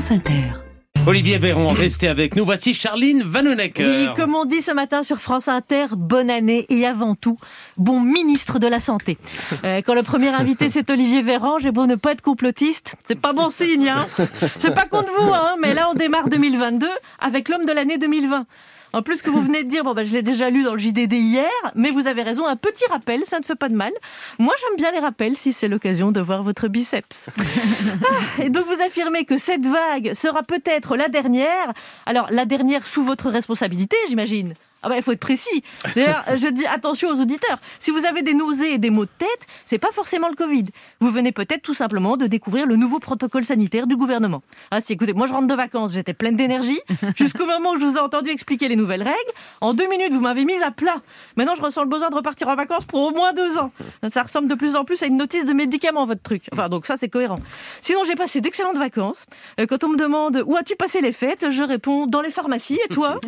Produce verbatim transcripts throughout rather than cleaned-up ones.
France Inter. Olivier Véran, restez avec nous. Voici Charline Vanhoenacker. Oui, comme on dit ce matin sur France Inter, bonne année et avant tout, bon ministre de la Santé. Euh, quand le premier invité c'est Olivier Véran, j'ai beau ne pas être complotiste, c'est pas bon signe, hein. C'est pas contre vous, hein, mais là on démarre deux mille vingt-deux avec l'homme de l'année deux mille vingt. En plus que vous venez de dire, bon bah je l'ai déjà lu dans le J D D hier, mais vous avez raison, un petit rappel, ça ne fait pas de mal. Moi j'aime bien les rappels si c'est l'occasion de voir votre biceps. Ah, et donc vous affirmez que cette vague sera peut-être la dernière, alors la dernière sous votre responsabilité j'imagine. Ah bah il faut être précis. D'ailleurs, je dis attention aux auditeurs. Si vous avez des nausées et des maux de tête, c'est pas forcément le Covid. Vous venez peut-être tout simplement de découvrir le nouveau protocole sanitaire du gouvernement. Ah si, écoutez, moi je rentre de vacances, j'étais pleine d'énergie, jusqu'au moment où je vous ai entendu expliquer les nouvelles règles. En deux minutes, vous m'avez mise à plat. Maintenant, je ressens le besoin de repartir en vacances pour au moins deux ans. Ça ressemble de plus en plus à une notice de médicament, votre truc. Enfin, donc ça, c'est cohérent. Sinon, j'ai passé d'excellentes vacances. Quand on me demande où as-tu passé les fêtes, je réponds dans les pharmacies. Et toi?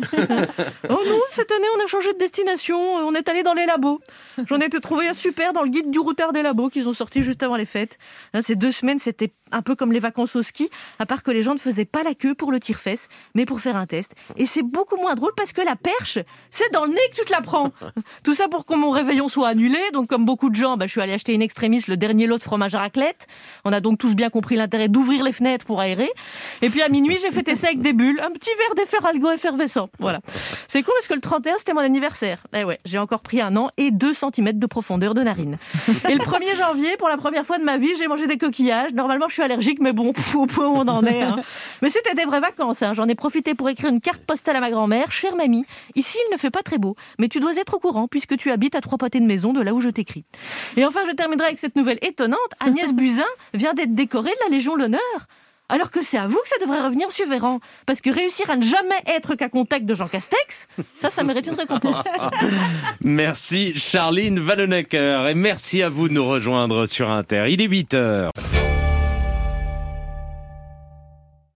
Oh non, cette année, on a changé de destination. On est allé dans les labos. J'en ai trouvé un super dans le guide du routard des labos qu'ils ont sorti juste avant les fêtes. Là, ces deux semaines, c'était un peu comme les vacances au ski, à part que les gens ne faisaient pas la queue pour le tire-fesse, mais pour faire un test. Et c'est beaucoup moins drôle parce que la perche, c'est dans le nez que tu te la prends. Tout ça pour que mon réveillon soit annulé. Donc, comme beaucoup de gens, bah, je suis allée acheter in extremis le dernier lot de fromage à raclette. On a donc tous bien compris l'intérêt d'ouvrir les fenêtres pour aérer. Et puis à minuit, j'ai fêté ça avec des bulles, un petit verre d'efferalgo effervescent. Voilà. C'est cool parce que le trente et un, c'était mon anniversaire. Eh ouais, j'ai encore pris un an et deux centimètres de profondeur de narine. Et le premier janvier, pour la première fois de ma vie, j'ai mangé des coquillages. Normalement, je suis allergique, mais bon, pff, au point où on en est. Hein. Mais c'était des vraies vacances. Hein. J'en ai profité pour écrire une carte postale à ma grand-mère. Chère mamie, ici, il ne fait pas très beau, mais tu dois être au courant puisque tu habites à trois pâtés de maison de là où je t'écris. Et enfin, je terminerai avec cette nouvelle étonnante. Agnès Buzyn vient d'être décorée de la Légion de l'honneur. Alors que c'est à vous que ça devrait revenir, monsieur Véran. Parce que réussir à ne jamais être qu'à contact de Jean Castex, ça, ça mérite une récompense. Merci Charline Vanhoenacker et merci à vous de nous rejoindre sur Inter. Il est huit heures.